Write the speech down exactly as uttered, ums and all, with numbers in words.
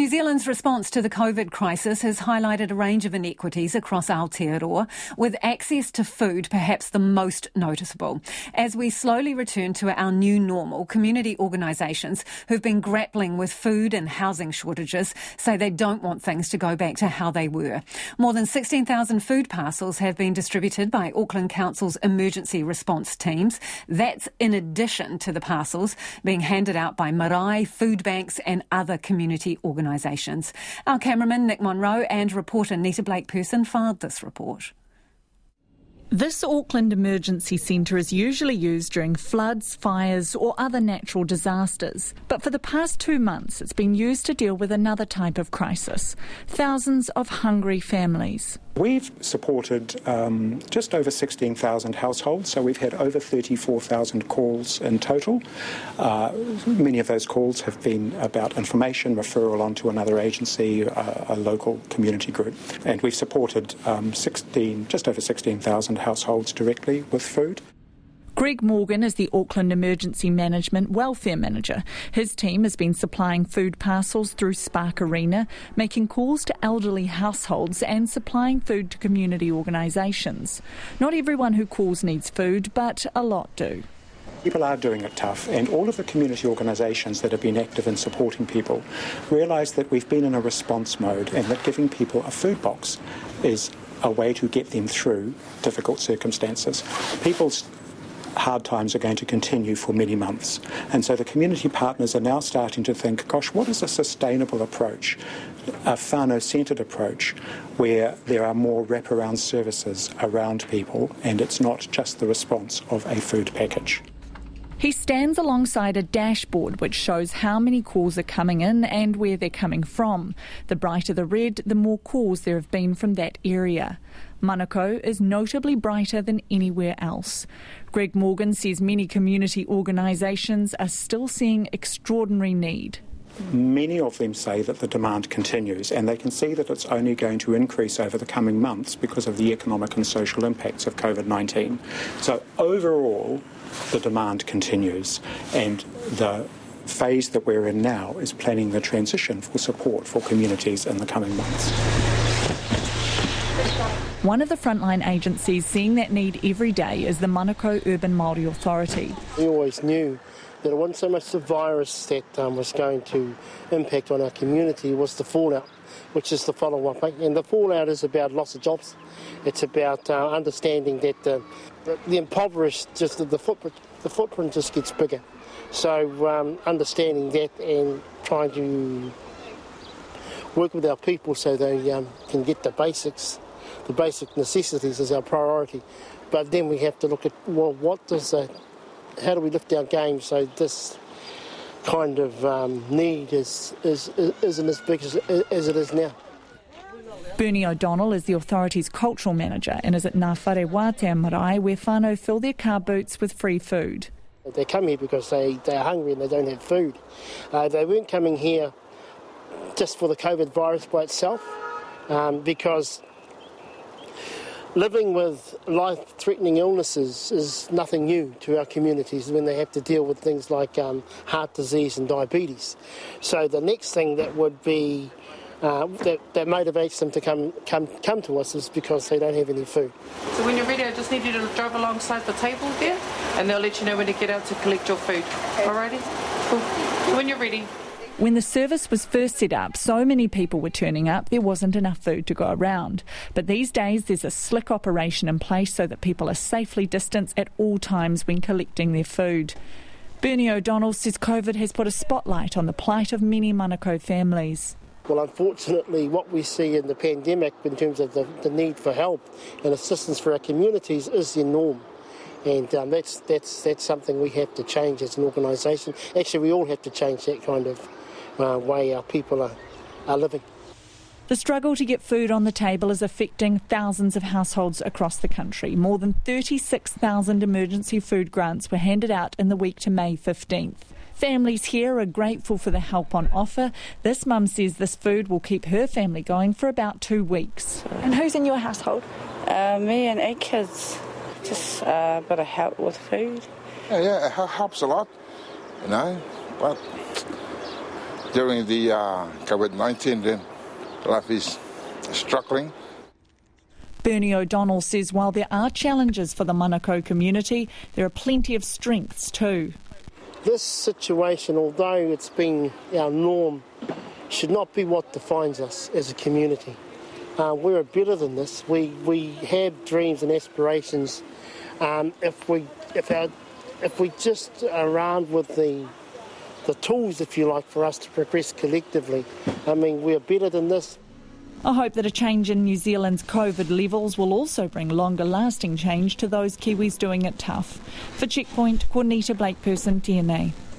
Zealand's response to the COVID crisis has highlighted a range of inequities across Aotearoa, with access to food perhaps the most noticeable. As we slowly return to our new normal, community organisations who've been grappling with food and housing shortages say they don't want things to go back to how they were. More than sixteen thousand food parcels have been distributed by Auckland Council's emergency response teams. That's in addition to the parcels being handed out by marae, food banks and other community organisations. organisations. Our cameraman Nick Monroe and reporter Nita Blake-Person filed this report. This Auckland Emergency Centre is usually used during floods, fires or other natural disasters. But for the past two months it's been used to deal with another type of crisis, thousands of hungry families. We've supported um, just over sixteen thousand households, so we've had over thirty-four thousand calls in total. Uh, many of those calls have been about information, referral onto another agency, uh, a local community group. And we've supported um, sixteen, just over sixteen thousand households directly with food. Greg Morgan is the Auckland Emergency Management Welfare Manager. His team has been supplying food parcels through Spark Arena, making calls to elderly households and supplying food to community organisations. Not everyone who calls needs food, but a lot do. People are doing it tough, and all of the community organisations that have been active in supporting people realise that we've been in a response mode and that giving people a food box is a way to get them through difficult circumstances. People's hard times are going to continue for many months. And so the community partners are now starting to think, gosh, what is a sustainable approach, a whānau-centred approach, where there are more wraparound services around people and it's not just the response of a food package. He stands alongside a dashboard which shows how many calls are coming in and where they're coming from. The brighter the red, the more calls there have been from that area. Manukau is notably brighter than anywhere else. Greg Morgan says many community organisations are still seeing extraordinary need. Many of them say that the demand continues, and they can see that it's only going to increase over the coming months because of the economic and social impacts of COVID nineteen. So overall, the demand continues, and the phase that we're in now is planning the transition for support for communities in the coming months. One of the frontline agencies seeing that need every day is the Manukau Urban Māori Authority. We always knew that it wasn't so much the virus that um, was going to impact on our community, was the fallout, which is the follow-up. And the fallout is about loss of jobs. It's about uh, understanding that uh, the, the impoverished, just the, the footprint, the footprint just gets bigger. So um, understanding that and trying to work with our people so they um, can get the basics, the basic necessities is our priority. But then we have to look at, well, what does the, how do we lift our game so this kind of um, need is, is, isn't as big as, as it is now. Bernie O'Donnell is the authority's cultural manager and is at Ngā Whare Wātea Marae, where whānau fill their car boots with free food. They come here because they, they are hungry and they don't have food. Uh, they weren't coming here just for the COVID virus by itself, um, because living with life-threatening illnesses is nothing new to our communities when they have to deal with things like um, heart disease and diabetes. So the next thing that would be uh, that, that motivates them to come, come come to us is because they don't have any food. So when you're ready, I just need you to drive alongside the table there, and they'll let you know when to get out to collect your food. Okay. Alrighty? Cool. When you're ready. When the service was first set up, so many people were turning up, there wasn't enough food to go around. But these days there's a slick operation in place so that people are safely distanced at all times when collecting their food. Bernie O'Donnell says COVID has put a spotlight on the plight of many Manukau families. Well, unfortunately, what we see in the pandemic in terms of the, the need for help and assistance for our communities is the norm. And um, that's, that's, that's something we have to change as an organisation. Actually, we all have to change that kind of Uh, way our people are, are living. The struggle to get food on the table is affecting thousands of households across the country. More than thirty-six thousand emergency food grants were handed out in the week to May fifteenth. Families here are grateful for the help on offer. This mum says this food will keep her family going for about two weeks. And who's in your household? Uh, me and eight kids. Just uh, a bit of help with food. Yeah, yeah, it helps a lot, you know, but during the uh, COVID nineteen, then life is struggling. Bernie O'Donnell says while there are challenges for the Manukau community, there are plenty of strengths too. This situation, although it's been our norm, should not be what defines us as a community. Uh, we're better than this. We we have dreams and aspirations. Um, if we if our if we just are around with the the tools, if you like, for us to progress collectively, I mean, we're better than this. I hope that a change in New Zealand's COVID levels will also bring longer-lasting change to those Kiwis doing it tough. For Checkpoint, Juanita Blake-Person, T N A.